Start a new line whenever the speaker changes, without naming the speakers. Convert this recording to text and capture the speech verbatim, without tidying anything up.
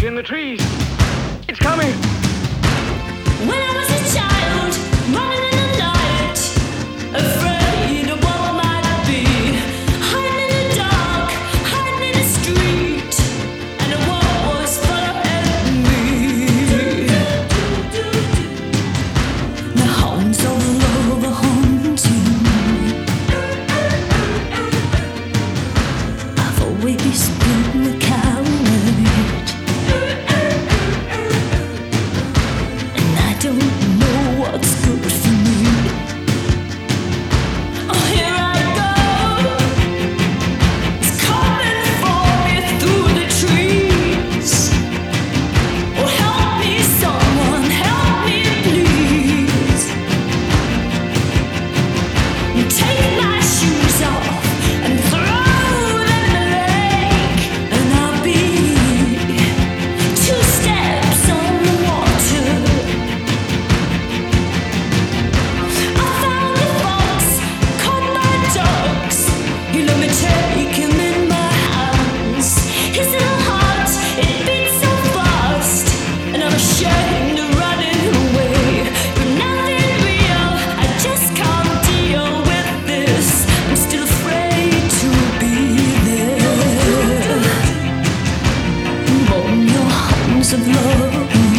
in the trees. It's coming.
When I was a child, running in the night, afraid of what might be, hiding in the dark, hiding in the street, and the world was full of enemy. The hounds of love are haunting. I've always been the coward. Don't know what's good for me. Oh, here I go. It's coming for me through the trees. Oh, help me, someone, help me, please. Take my shoes off and throw them in the lake, and I'll be two steps on the water. You let me take him in my hands. His little heart, it beats so fast, and I'm ashamed of running away. But nothing real, I just can't deal with this. I'm still afraid to be there. On your arms of love.